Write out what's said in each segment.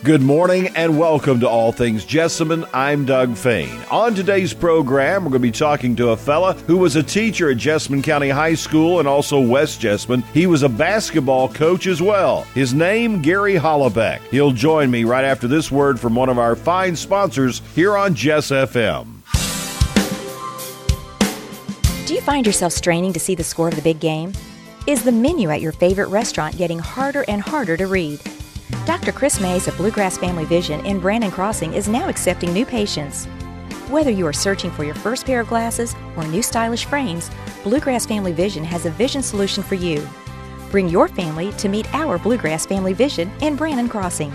Good morning and welcome to All Things Jessamine. I'm Doug Fain. On today's program, we're going to be talking to a fella who was a teacher at Jessamine County High School and also West Jessamine. He was a basketball coach as well. His name, Gary Hollebeck. He'll join me right after this word from one of our fine sponsors here on Jess FM. Do you find yourself straining to see the score of the big game? Is the menu at your favorite restaurant getting harder and harder to read? Dr. Chris Mays of Bluegrass Family Vision in Brandon Crossing is now accepting new patients. Whether you are searching for your first pair of glasses or new stylish frames, Bluegrass Family Vision has a vision solution for you. Bring your family to meet our Bluegrass Family Vision in Brandon Crossing.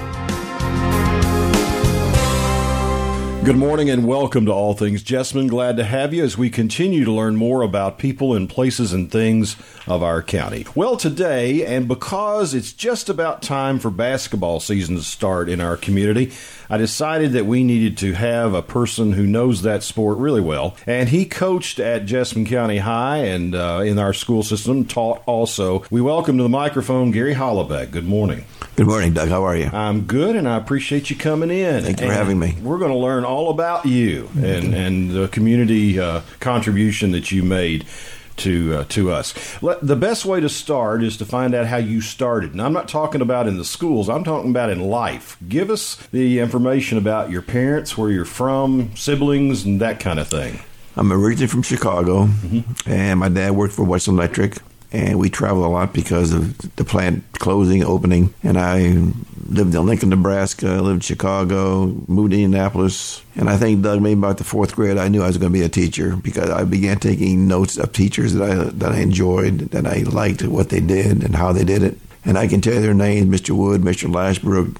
Good morning and welcome to All Things Jessamine. Glad to have you as we continue to learn more about people and places and things of our county. Well, today, and because it's just about time for basketball season to start in our community, I decided that we needed to have a person who knows that sport really well. And he coached at Jessamine County High and in our school system, taught also. We welcome to the microphone Gary Hollebeck. Good morning. Good morning, Doug. How are you? I'm good, and I appreciate you coming in. Thank you for having me. We're going to learn all about you and the community contribution that you made to us. The best way to start is to find out how you started. And I'm not talking about in the schools. I'm talking about in life. Give us the information about your parents, where you're from, siblings, and that kind of thing. I'm originally from Chicago, and my dad worked for Western Electric. And we traveled a lot because of the plant closing, opening. And I lived in Lincoln, Nebraska, lived in Chicago, moved to Indianapolis. And I think, Doug, maybe about the fourth grade, I knew I was going to be a teacher because I began taking notes of teachers that I enjoyed, that I liked what they did and how they did it. And I can tell you their names: Mr. Wood, Mr. Lashbrook,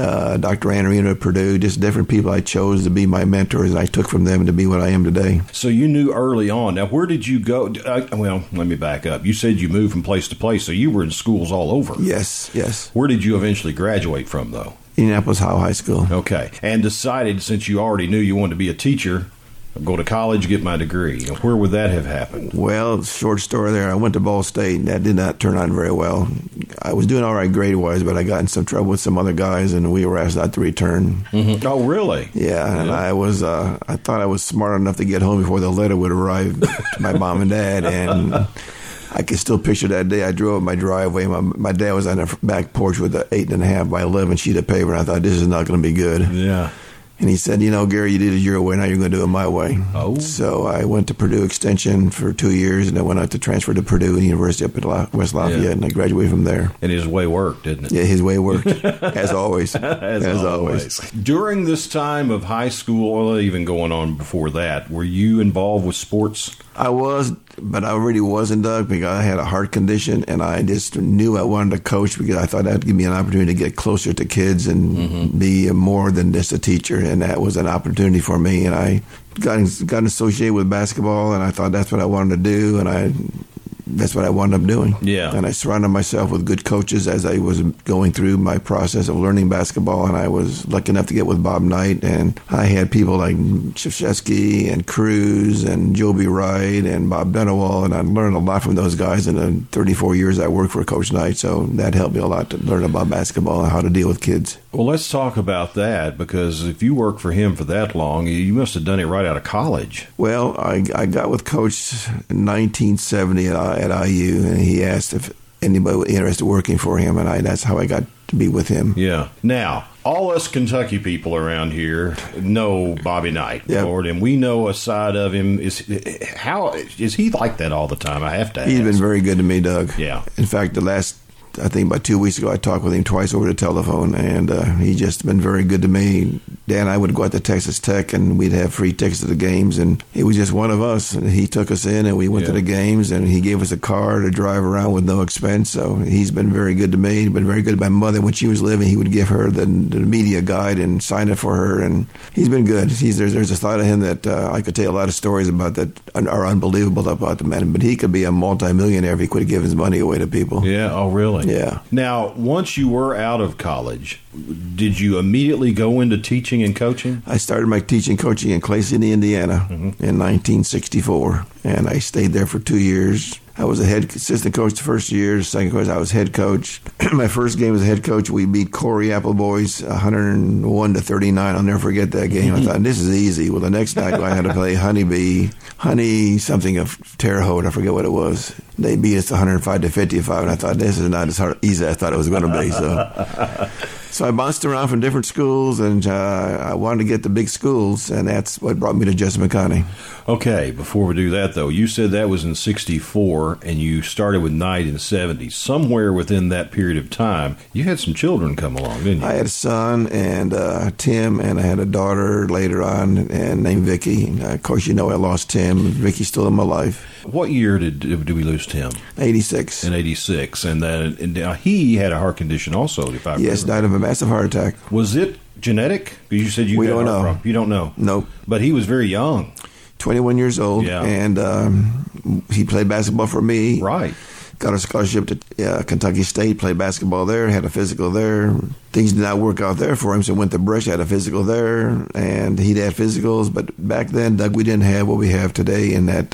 Dr. Anarino at Purdue, just different people I chose to be my mentors, and I took from them to be what I am today. So you knew early on. Now, where did you go? Well, let me back up. You said you moved from place to place, so you were in schools all over. Yes. Where did you eventually graduate from, though? Indianapolis Howe High School. Okay. And decided, since you already knew you wanted to be a teacher, go to college, get my degree. Where would that have happened? Well, short story there. I went to Ball State, and that did not turn out very well. I was doing all right grade-wise, but I got in some trouble with some other guys, and we were asked not to return. Mm-hmm. Oh, really? Yeah, and I thought I was smart enough to get home before the letter would arrive to my mom and dad, and I can still picture that day. I drove up my driveway. My dad was on the back porch with an 8.5 by 11 sheet of paper, and I thought, this is not going to be good. Yeah. And he said, Gary, you did it your way. Now you're going to do it my way. Oh. So I went to Purdue Extension for 2 years, and I went out to transfer to Purdue University up at West Lafayette, and I graduated from there. And his way worked, didn't it? Yeah, his way worked, as always. as always. During this time of high school, or even going on before that, were you involved with sports? I was, but I really wasn't, Doug, because I had a heart condition, and I just knew I wanted to coach because I thought that would give me an opportunity to get closer to kids and be more than just a teacher, and that was an opportunity for me. And I got associated with basketball, and I thought that's what I wanted to do, and that's what I wound up doing. Yeah. And I surrounded myself with good coaches as I was going through my process of learning basketball, and I was lucky enough to get with Bob Knight, and I had people like Krzyzewski and Cruz and Joby Wright and Bob Dunawall, and I learned a lot from those guys in the 34 years I worked for Coach Knight, so that helped me a lot to learn about basketball and how to deal with kids. Well, let's talk about that, because if you worked for him for that long, you must have done it right out of college. Well, I got with Coach in 1970 at IU, and he asked if anybody was interested in working for him, and that's how I got to be with him. Yeah. Now, all us Kentucky people around here know Bobby Knight, yep. Lord, and we know a side of him. Is he like that all the time? I have to ask. He's been very good to me, Doug. Yeah. In fact, I think about 2 weeks ago, I talked with him twice over the telephone, and he's just been very good to me. Dan and I would go out to Texas Tech, and we'd have free tickets to the games, and he was just one of us. And he took us in, and we went to the games, and he gave us a car to drive around with no expense. So he's been very good to me. He's been very good to my mother. When she was living, he would give her the media guide and sign it for her, and he's been good. There's a side of him that I could tell you a lot of stories about that are unbelievable about the man, but he could be a multimillionaire if he could give his money away to people. Yeah, oh really? Yeah. Now, once you were out of college, did you immediately go into teaching and coaching? I started my teaching coaching in Clay City, Indiana in 1964, and I stayed there for 2 years. I was a head assistant coach the first year. The second coach, I was head coach. My first game as head coach, we beat Corey Apple Boys 101-39. I'll never forget that game. I thought, this is easy. Well, the next night I had to play Honey something of Terre Haute. I forget what it was. They beat us 105-55, and I thought, this is not as easy as I thought it was going to be. So I bounced around from different schools, and I wanted to get to big schools, and that's what brought me to Jessamine County. Okay, before we do that, though, you said that was in 64, and you started with Knight in 70. Somewhere within that period of time, you had some children come along, didn't you? I had a son, and Tim, and I had a daughter later on and named Vicky. Of course, you know I lost Tim. Vicky's still in my life. What year did we lose Tim? 86. In 86, and he had a heart condition also, if I remember. Yes, died of a massive heart attack. Was it genetic? Because you said we don't know. You don't know? Nope. But he was very young. 21 years old, yeah. And he played basketball for me. Right. Got a scholarship to Kentucky State, played basketball there, had a physical there. Things did not work out there for him, so went to Brush, had a physical there, and he'd had physicals. But back then, Doug, we didn't have what we have today in that...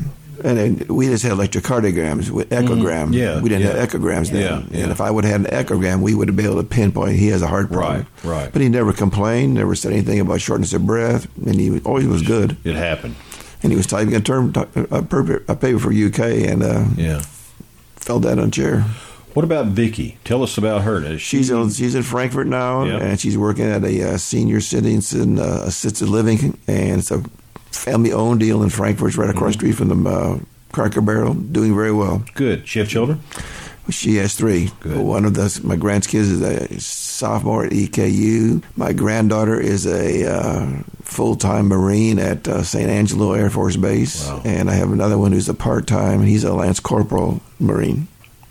and we just had electrocardiograms with echogram. Yeah, we didn't have echograms then. Yeah. And if I would have had an echogram, we would have been able to pinpoint he has a heart problem. Right. But he never complained, never said anything about shortness of breath, and he always was good. It happened. And he was typing a paper for UK, and fell down on a chair. What about Vicky? Tell us about her. She's in Frankfurt now, yeah. And she's working at a senior citizen assisted living, and it's a family-owned deal in Frankfurt. It's right across the street from the Cracker Barrel, doing very well. Good. She have children? She has 3. Good. One of my grandkids is a sophomore at EKU. My granddaughter is a full-time Marine at St. Angelo Air Force Base. Wow. And I have another one who's a part-time. He's a Lance Corporal Marine.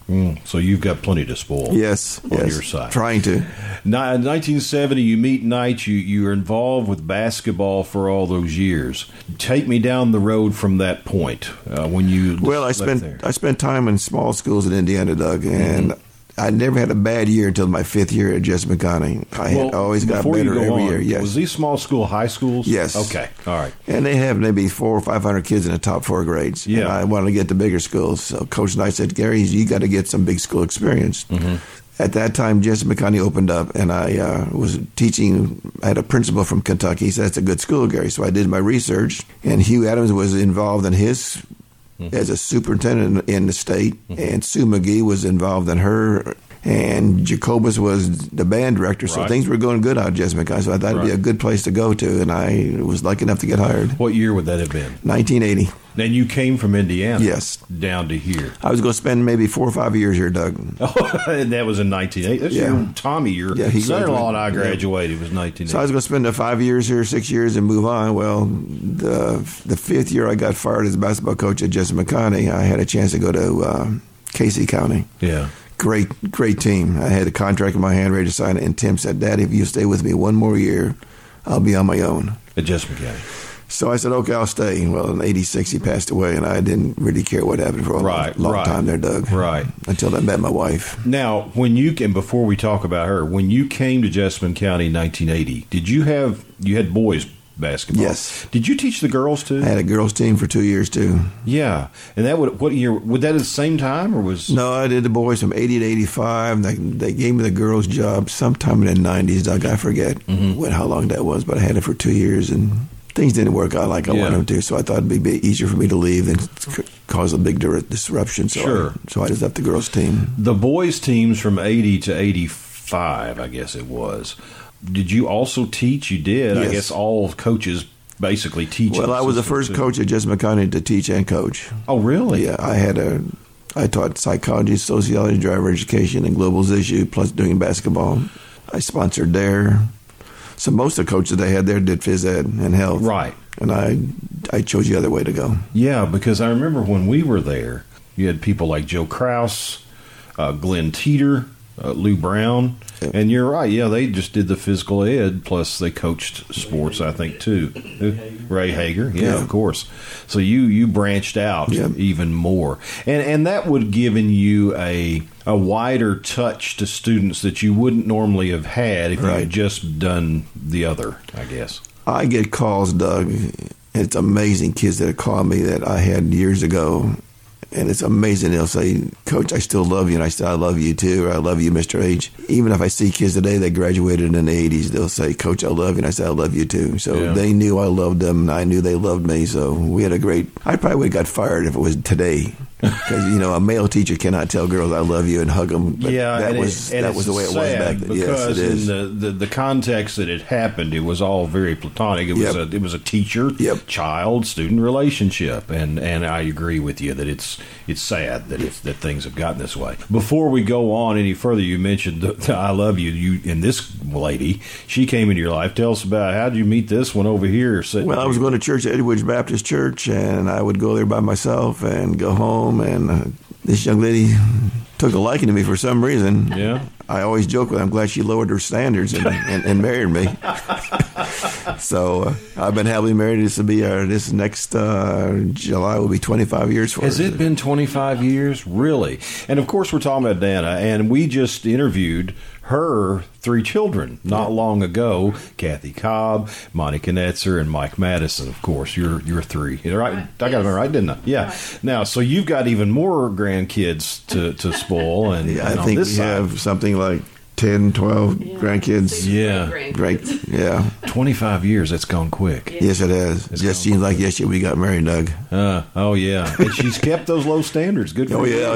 So you've got plenty to spoil. Yes. On your side. Trying to. Now, in 1970, you meet Knight. You were involved with basketball for all those years. Take me down the road from that point when you. Well, I spent time in small schools in Indiana, Doug, and I never had a bad year until my 5th year at Jessamine County. I had always got better every year. Yes. Was these small school high schools? Yes. Okay. All right. And they have maybe 400 or 500 kids in the top 4 grades. Yeah. And I wanted to get to bigger schools. So Coach Knight said, Gary, you got to get some big school experience. Mm-hmm. At that time, Jessamine County opened up, and I was teaching. I had a principal from Kentucky. He said, that's a good school, Gary. So I did my research, and Hugh Adams was involved in his as a superintendent in the state, and Sue McGee was involved in her, and Jacobus was the band director. So things were going good out of Jessamine County. So I thought it'd be a good place to go to, and I was lucky enough to get hired. What year would that have been? 1980. Then you came from Indiana, yes, down to here. I was going to spend maybe 4 or 5 years here, Doug. Oh, and that was in 1980. That's your Tommy, your son-in-law, and I graduated. It was 1980. So I was going to spend 5 years here, 6 years, and move on. Well, the 5th year I got fired as basketball coach at Jessamine County, I had a chance to go to Casey County. Yeah. Great team. I had a contract in my hand ready to sign it, and Tim said, Daddy, if you stay with me one more year, I'll be on my own. At Jessamine County. So I said, okay, I'll stay. Well, in 86, he passed away, and I didn't really care what happened for a long time there, Doug. Right. Until I met my wife. Now, and before we talk about her, when you came to Jessamine County in 1980, you had boys basketball? Yes. Did you teach the girls too? I had a girls team for 2 years too. Yeah. And what year, would that at the same time or was? No, I did the boys from 80 to 85. They gave me the girls job sometime in the 90s, Doug. I forget how long that was, but I had it for 2 years, and things didn't work out like I wanted them to, so I thought it'd be easier for me to leave than cause a big disruption. So I just left the girls' team. The boys' teams from 80 to 85, I guess it was. Did you also teach? You did. Yes. I guess all coaches basically teach. Well, I was the first coach at Jessamine County to teach and coach. Oh, really? Yeah, I taught psychology, sociology, driver education, and globalization, plus doing basketball. I sponsored there. So most of the coaches they had there did phys ed and health. Right. And I chose the other way to go. Yeah, because I remember when we were there, you had people like Joe Krause, Glenn Teeter, Lou Brown. And you're right. Yeah, they just did the physical ed, plus they coached sports, I think, too. Ray Hager. Yeah, of course. So you branched out even more. And that would have given you a wider touch to students that you wouldn't normally have had if you had just done the other, I guess. I get calls, Doug. It's amazing kids that call me that I had years ago. And it's amazing. They'll say, Coach, I still love you. And I say, I love you too. Or I love you, Mr. H. Even if I see kids today that graduated in the 80s, they'll say, Coach, I love you. And I say, I love you too. So they knew I loved them, and I knew they loved me. So we had a great, I probably would have got fired if it was today. Because, a male teacher cannot tell girls I love you and hug them. But that was the way it was back then. Yes, it is. In the context that it happened, it was all very platonic. It was a teacher, child, student relationship. And I agree with you that it's sad that things have gotten this way. Before we go on any further, you mentioned the I love you. You and this lady, she came into your life. Tell us about how did you meet this one over here? Well, I was going to church at Edwards Baptist Church, and I would go there by myself and go home. And this young lady took a liking to me for some reason. Yeah. I always joke with her, I'm glad she lowered her standards and married me. So I've been happily married. This will be this next July will be 25 years for us. Has it been 25 years? Really? And of course, we're talking about Dana, and we just interviewed her 3 children not long ago: Kathy Cobb, Monica Netzer, and Mike Madison. Of course, you're 3. Right? I got it right, didn't I? Yeah. Right. Now, so you've got even more grandkids to spoil, and I think we have something like 10, 12 grandkids. Yeah. Great. Yeah. 25 years, that's gone quick. Yeah. Yes, it has. It just seems like yesterday we got married, Doug. Oh, yeah. And she's kept those low standards. Good for you.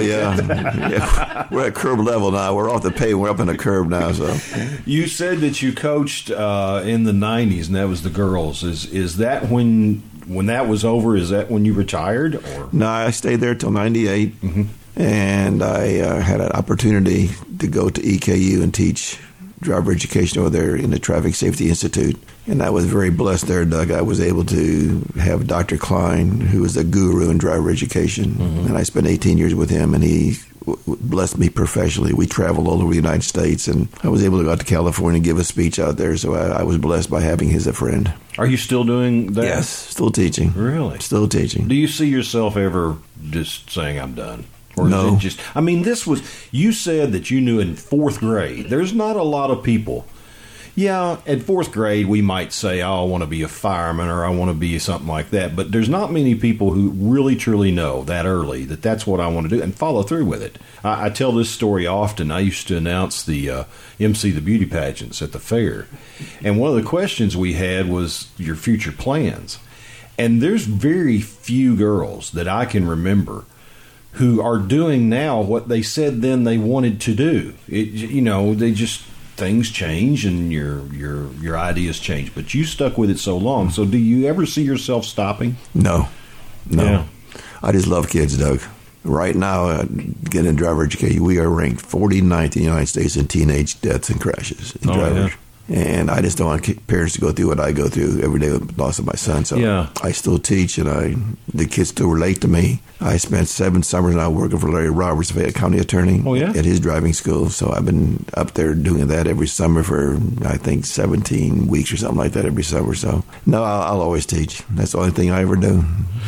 Yeah. We're at curb level now. We're off the pavement. We're up in the curb now. So you said that you coached in the 90s, and that was the girls. Is that when that was over, is that when you retired? Or? No, I stayed there till 98. Mm-hmm. And I had an opportunity to go to EKU and teach driver education over there in the Traffic Safety Institute. And I was very blessed there, Doug. I was able to have Dr. Klein, who was a guru in driver education. Mm-hmm. And I spent 18 years with him, and he blessed me professionally. We traveled all over the United States, and I was able to go out to California and give a speech out there. So I was blessed by having him as a friend. Are you still doing that? Yes, still teaching. Really? Still teaching. Do you see yourself ever just saying, I'm done? Or no. Is it just, this was, you said that you knew in 4th grade. There's not a lot of people. Yeah, at 4th grade, we might say, I want to be a fireman or I want to be something like that. But there's not many people who really, truly know that early that that's what I want to do and follow through with it. I tell this story often. I used to announce the MC the beauty pageants at the fair. And one of the questions we had was your future plans. And there's very few girls that I can remember who are doing now what they said then they wanted to do. They just, things change and your ideas change. But you stuck with it so long. So do you ever see yourself stopping? No. Yeah. I just love kids, Doug. Right now, getting driver education, we are ranked 49th in the United States in teenage deaths and crashes in drivers. Yeah. And I just don't want parents to go through what I go through every day with the loss of my son. So I still teach, and the kids still relate to me. I spent 7 summers now working for Larry Roberts, Fayette County Attorney, at his driving school. So I've been up there doing that every summer for, I think, 17 weeks or something like that every summer. So, no, I'll always teach. That's the only thing I ever do.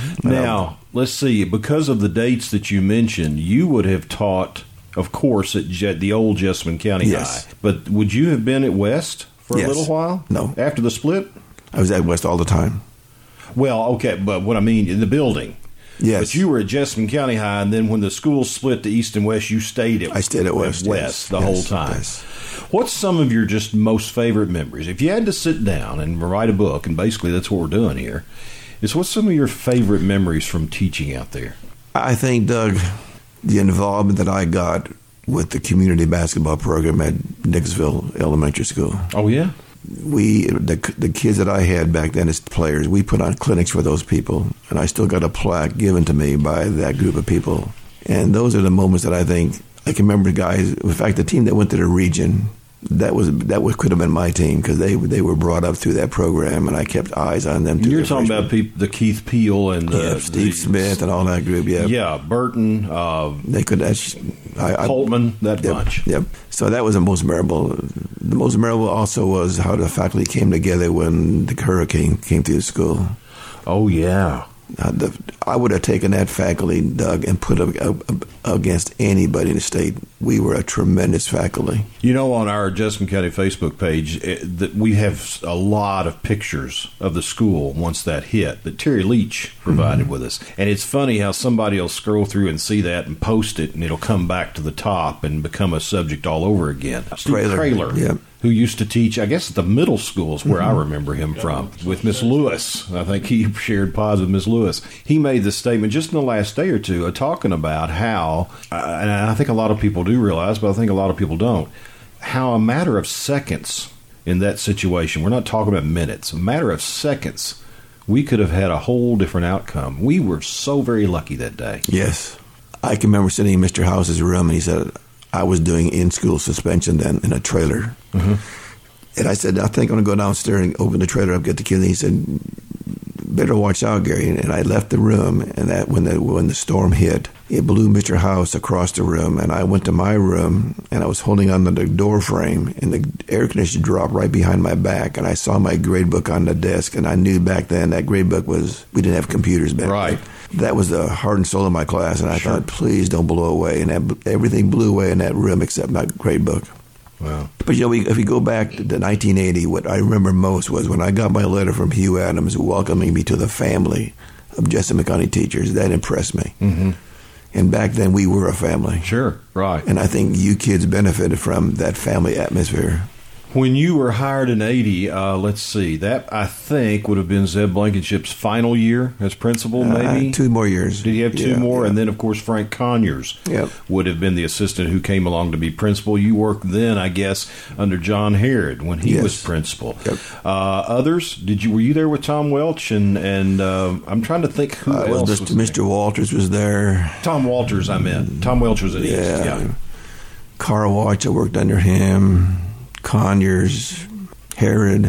Now, let's see. Because of the dates that you mentioned, you would have taught, of course, at the old Jessamine County High. But would you have been at West for a little while? No. After the split? I was at West all the time. Well, okay, but what I mean, in the building. Yes. But you were at Jessamine County High, and then when the schools split to East and West, you stayed at I stayed at West the whole time. Yes. What's some of your just most favorite memories? If you had to sit down and write a book, and basically that's what we're doing here, what's some of your favorite memories from teaching out there? I think, Doug, the involvement that I got with the community basketball program at Nicholasville Elementary School. Oh, yeah? The kids that I had back then as players, we put on clinics for those people, and I still got a plaque given to me by that group of people. And those are the moments that I think, I can remember guys, in fact, the team that went to the region, that could have been my team because they were brought up through that program, and I kept eyes on them. You're talking about the Keith Peel and Steve Smith and all that group. Yeah, Burton. They could. Holtman, that bunch. Yep. So that was the most memorable. The most memorable also was how the faculty came together when the hurricane came through the school. Oh yeah. I would have taken that faculty, Doug, and put them against anybody in the state. We were a tremendous faculty. You know, on our Jessamine County Facebook page, that we have a lot of pictures of the school once that hit that Terry Leach provided with us. And it's funny how somebody will scroll through and see that and post it, and it'll come back to the top and become a subject all over again. Steve Kraler, yep, who used to teach, I guess, at the middle schools where I remember him from, with Miss Lewis. I think he shared pods with Miss Lewis. He made this statement just in the last day or two talking about how, and I think a lot of people do realize, but I think a lot of people don't, how a matter of seconds in that situation, we're not talking about minutes, a matter of seconds, we could have had a whole different outcome. We were so very lucky that day. Yes. I can remember sitting in Mr. House's room, and he said, I was doing in-school suspension then in a trailer. And I said, I think I'm going to go downstairs and open the trailer up, get the kids. And he said, better watch out, Gary. And I left the room, and that when the storm hit, it blew Mr. House across the room. And I went to my room, and I was holding on to the door frame, and the air conditioner dropped right behind my back. And I saw my grade book on the desk, and I knew back then that grade book was, we didn't have computers back then. That was the heart and soul of my class, and I thought, please don't blow away. And everything blew away in that room except my grade book. Wow. But, you know, if we go back to 1980, what I remember most was when I got my letter from Hugh Adams welcoming me to the family of Jessamine County teachers. That impressed me. And back then, we were a family. Sure, right. And I think you kids benefited from that family atmosphere. When you were hired in 80, let's see, that I think would have been Zeb Blankenship's final year as principal, maybe? 2 more years. Did he have two more? Yeah. And then, of course, Frank Conyers would have been the assistant who came along to be principal. You worked then, I guess, under John Harrod when he was principal. Others? Were you there with Tom Welch? And I'm trying to think who else was Mr. Walters was there. Tom Walters, I meant. Tom Welch was at East. Yeah. Carl Watch, I worked under him. Conyers, Harrod.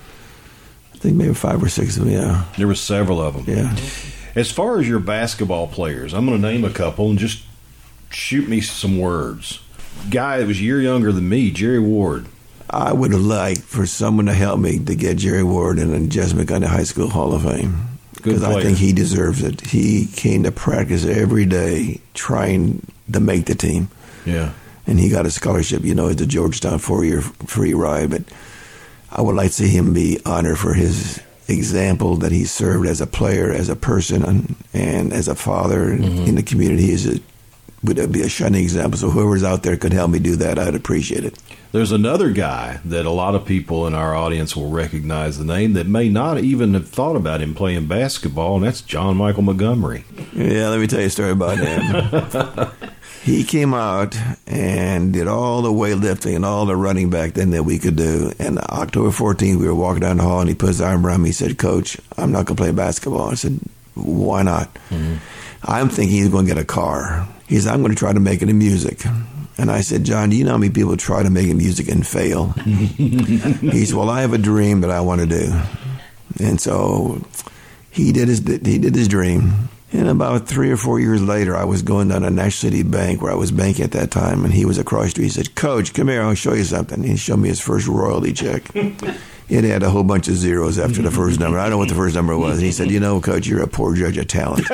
I think maybe 5 or 6 of them, There were several of them. Yeah. As far as your basketball players, I'm going to name a couple and just shoot me some words. Guy that was a year younger than me, Jerry Ward. I would have liked for someone to help me to get Jerry Ward in the Jessamine County High School Hall of Fame. Because I think he deserves it. He came to practice every day trying to make the team. Yeah. And he got a scholarship, you know, at the Georgetown 4-year free ride. But I would like to see him be honored for his example that he served as a player, as a person, and as a father in the community. Would be a shining example. So whoever's out there could help me do that, I'd appreciate it. There's another guy that a lot of people in our audience will recognize the name that may not even have thought about him playing basketball, and that's John Michael Montgomery. Yeah, let me tell you a story about him. He came out and did all the weightlifting and all the running back then that we could do. And October 14th, we were walking down the hall, and he put his arm around me. He said, Coach, I'm not going to play basketball. I said, why not? I'm thinking he's going to get a car. He said, I'm going to try to make it in music. And I said, John, do you know how many people try to make it in music and fail? He said, well, I have a dream that I want to do. And so he did his dream. And about 3 or 4 years later, I was going down to National City Bank, where I was banking at that time, and he was across the street. He said, Coach, come here, I'll show you something. He showed me his first royalty check. It had a whole bunch of zeros after the first number. I don't know what the first number was. And he said, you know, Coach, you're a poor judge of talent.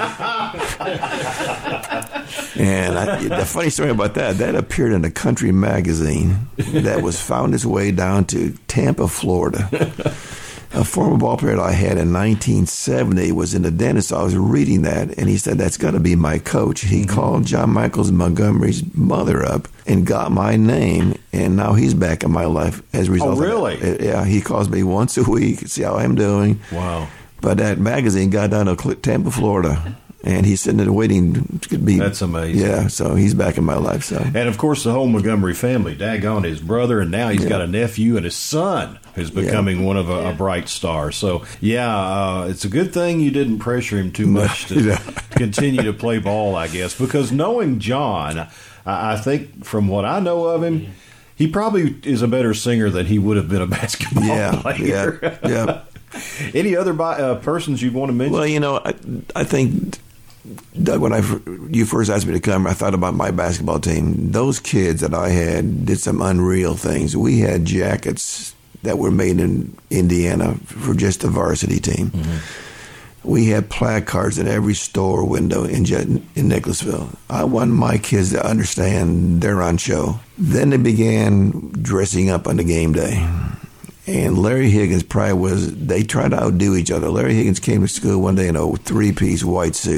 And the funny story about that appeared in a country magazine that was found its way down to Tampa, Florida. A former ball player that I had in 1970 was in the dentist. I was reading that, and he said, that's got to be my coach. He called John Michaels Montgomery's mother up and got my name, and now he's back in my life as a result. Oh, really? Of that. Yeah, he calls me once a week, see how I'm doing. Wow. But that magazine got down to Tampa, Florida. And he's sitting there waiting to be. That's amazing. Yeah, so he's back in my life. So, and of course, the whole Montgomery family, daggone his brother, and now he's got a nephew, and his son is becoming one of a bright star. So, it's a good thing you didn't pressure him too much to continue to play ball, I guess, because knowing John, I think from what I know of him, he probably is a better singer than he would have been a basketball player. Yeah. Any other persons you'd want to mention? Well, you know, I think, Doug, when you first asked me to come, I thought about my basketball team. Those kids that I had did some unreal things. We had jackets that were made in Indiana for just the varsity team. We had placards in every store window in Nicholasville. I want my kids to understand they're on show. Then they began dressing up on the game day. And Larry Higgins they tried to outdo each other. Larry Higgins came to school one day in a three-piece white suit.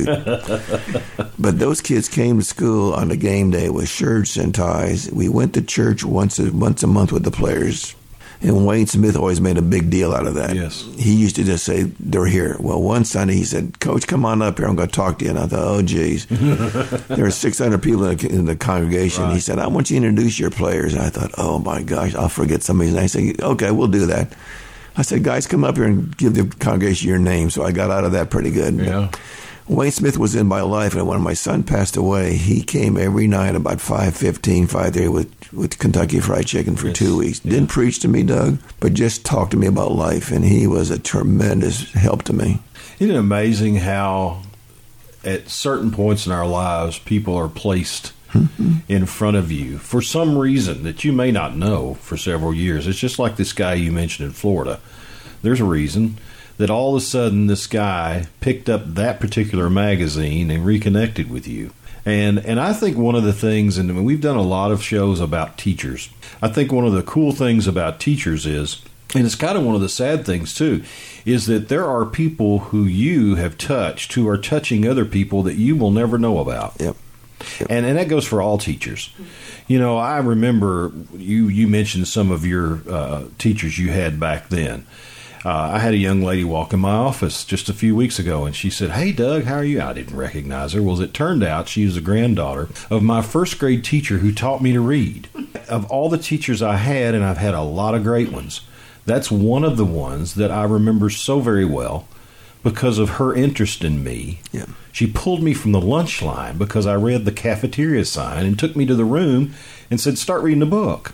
But those kids came to school on the game day with shirts and ties. We went to church once a month with the players. And Wayne Smith always made a big deal out of that. Yes. He used to just say, they're here. Well, one Sunday he said, Coach, come on up here. I'm going to talk to you. And I thought, oh, geez. There were 600 people in the congregation. Right. He said, I want you to introduce your players. And I thought, oh, my gosh, I'll forget somebody's name. I said, okay, we'll do that. I said, guys, come up here and give the congregation your name. So I got out of that pretty good. Yeah. Wayne Smith was in my life, and when my son passed away, he came every night about 5:15, 5:30 with Kentucky Fried Chicken for 2 weeks. Yeah. Didn't preach to me, Doug, but just talked to me about life, and he was a tremendous help to me. Isn't it amazing how at certain points in our lives, people are placed in front of you for some reason that you may not know for several years? It's just like this guy you mentioned in Florida. There's a reason that all of a sudden this guy picked up that particular magazine and reconnected with you. And I think one of the things, and we've done a lot of shows about teachers, I think one of the cool things about teachers is, and it's kind of one of the sad things too, is that there are people who you have touched who are touching other people that you will never know about. Yep. And that goes for all teachers. You know, I remember you mentioned some of your teachers you had back then. I had a young lady walk in my office just a few weeks ago, and she said, "Hey, Doug, how are you?" I didn't recognize her. Well, as it turned out, she was a granddaughter of my first grade teacher who taught me to read. Of all the teachers I had, and I've had a lot of great ones, that's one of the ones that I remember so very well because of her interest in me. Yeah. She pulled me from the lunch line because I read the cafeteria sign and took me to the room and said, "Start reading a book."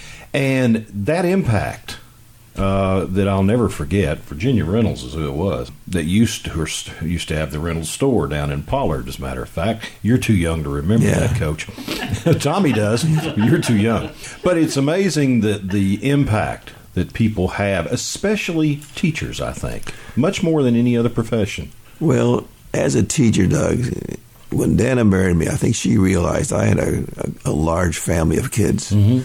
And that impact that I'll never forget. Virginia Reynolds is who it was that used to have the Reynolds store down in Pollard. As a matter of fact, you're too young to remember that, Coach. Tommy does. You're too young. But it's amazing that the impact that people have, especially teachers, I think, much more than any other profession. Well, as a teacher, Doug, when Dana married me, I think she realized I had a large family of kids. Mm-hmm.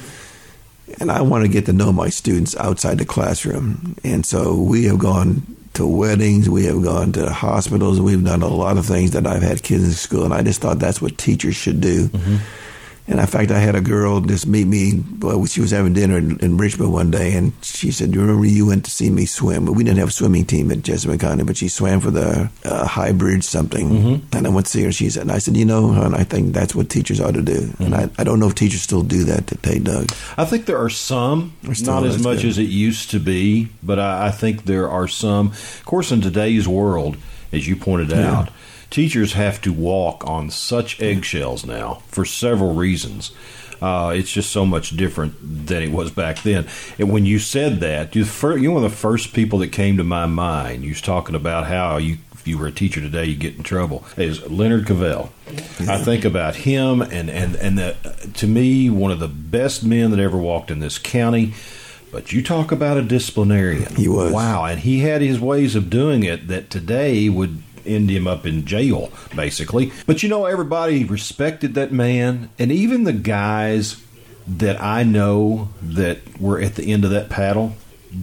And I want to get to know my students outside the classroom. And so we have gone to weddings, we have gone to hospitals, we've done a lot of things that I've had kids in school, and I just thought that's what teachers should do. Mm-hmm. And in fact, I had a girl just meet me. Well, she was having dinner in Richmond one day, and she said, "Do you remember you went to see me swim?" But we didn't have a swimming team at Jessamine County, but she swam for the High Bridge something. Mm-hmm. And I went to see her, and she said, and I said, "You know, hon, I think that's what teachers ought to do." Mm-hmm. And I don't know if teachers still do that today, Doug. I think there are some, not as much as it used to be, but I think there are some. Of course, in today's world, as you pointed out, teachers have to walk on such eggshells now for several reasons. It's just so much different than it was back then. And when you said that, you're one of the first people that came to my mind. You was talking about how if you were a teacher today, you get in trouble. Is Leonard Cavell. I think about him, and to me, one of the best men that ever walked in this county. But you talk about a disciplinarian. He was. Wow, and he had his ways of doing it that today would end him up in jail, basically. But everybody respected that man, and even the guys that I know that were at the end of that paddle,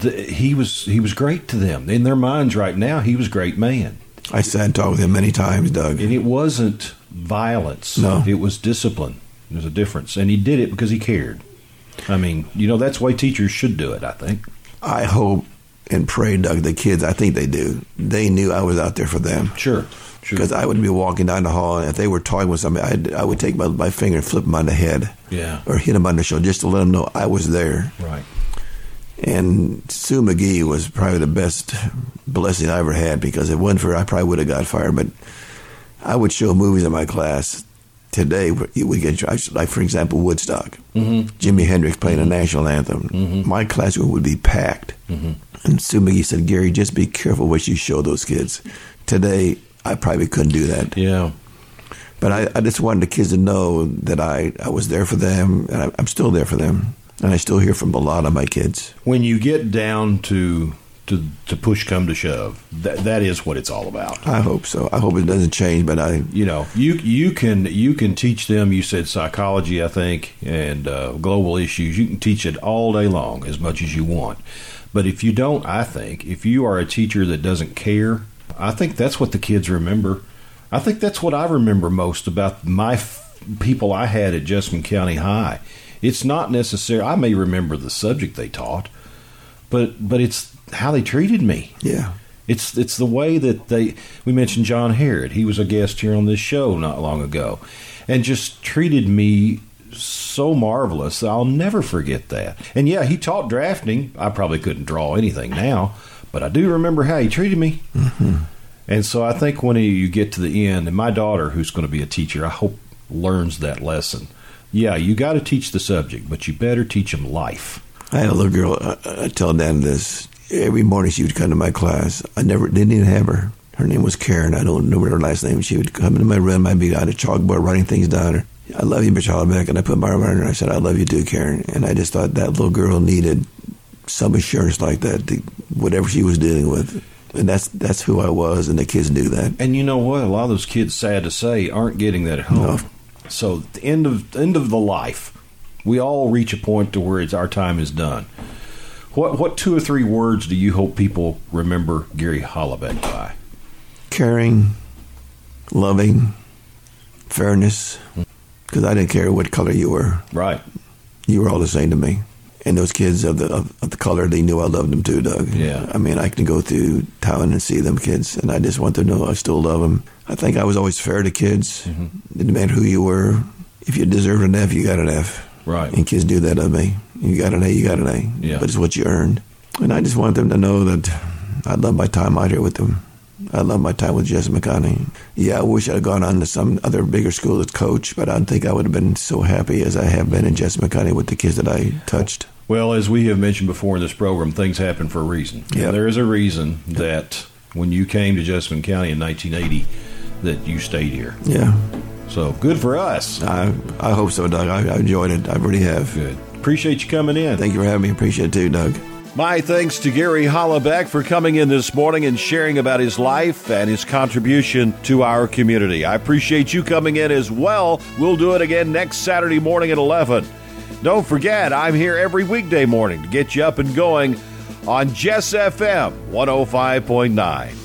he was great to them. In their minds right now, he was a great man. I sat and talked with him many times, Doug. And it wasn't violence. No. It was discipline. There's a difference. And he did it because he cared. I mean, that's the way teachers should do it, I think. I hope and pray, Doug, the kids, I think they do. They knew I was out there for them. Sure. Because I would be walking down the hall, and if they were talking with somebody, I would take my finger and flip them on the head. Yeah. Or hit them on the shoulder just to let them know I was there. Right. And Sue McGee was probably the best blessing I ever had, because if it wasn't for her, I probably would have got fired. But I would show movies in my class today where you would get, like, for example, Woodstock. Mm-hmm. Jimi Hendrix playing a national anthem. Mm-hmm. My classroom would be packed. Mm-hmm. And Sue McGee said, "Gary, just be careful what you show those kids." Today, I probably couldn't do that. Yeah. But I just wanted the kids to know that I was there for them, and I'm still there for them. And I still hear from a lot of my kids. When you get down to to push come to shove. That is what it's all about. I hope so. I hope it doesn't change, but you can teach them. You said psychology, I think, and global issues. You can teach it all day long, as much as you want. But if you don't, I think if you are a teacher that doesn't care, I think that's what the kids remember. I think that's what I remember most about my people I had at Jessamine County High. It's not necessary. I may remember the subject they taught, but it's how they treated me. Yeah. It's the way that we mentioned John Harrod. He was a guest here on this show not long ago and just treated me so marvelous. I'll never forget that. And yeah, he taught drafting. I probably couldn't draw anything now, but I do remember how he treated me. Mm-hmm. And so I think when you get to the end, and my daughter, who's going to be a teacher, I hope learns that lesson. Yeah, you got to teach the subject, but you better teach them life. I had a little girl, I tell Dan this, every morning she would come to my class. I didn't even have her. Her name was Karen. I don't remember her last name. She would come into my room. I'd be on a chalkboard writing things down. I love you, Mr. Hollenbeck. And I put my arm around her and I said, I love you too, Karen. And I just thought that little girl needed some assurance like that, to whatever she was dealing with. And that's who I was, and the kids knew that. And you know what? A lot of those kids, sad to say, aren't getting that at home. No. So at the end of the life, we all reach a point to where our time is done. What 2 or 3 words do you hope people remember Gary Hollenbeck by? Caring, loving, fairness, because I didn't care what color you were. Right. You were all the same to me. And those kids of the color, they knew I loved them too, Doug. Yeah. I mean, I can go through town and see them kids, and I just want them to know I still love them. I think I was always fair to kids. Mm-hmm. It didn't matter who you were. If you deserved an F, you got an F. Right. And kids do that of me. You got an A, you got an A. Yeah. But it's what you earned. And I just want them to know that I love my time out here with them. I love my time with Jessamine County. Yeah, I wish I'd have gone on to some other bigger school as coach, but I don't think I would have been so happy as I have been in Jessamine County with the kids that I touched. Well, as we have mentioned before in this program, things happen for a reason. Yep. There is a reason that when you came to Jessamine County in 1980 that you stayed here. Yeah. So good for us. I hope so, Doug. I enjoyed it. I really have. Good. Appreciate you coming in. Thank you for having me. Appreciate it too, Doug. My thanks to Gary Hollenbeck for coming in this morning and sharing about his life and his contribution to our community. I appreciate you coming in as well. We'll do it again next Saturday morning at 11. Don't forget, I'm here every weekday morning to get you up and going on Jess FM 105.9.